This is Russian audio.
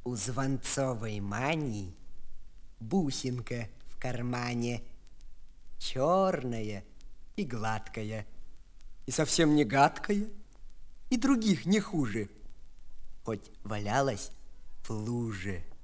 У Звонцовой Мани бусинка в кармане, черная и гладкая, и совсем не гадкая, и других не хуже, хоть валялась в луже.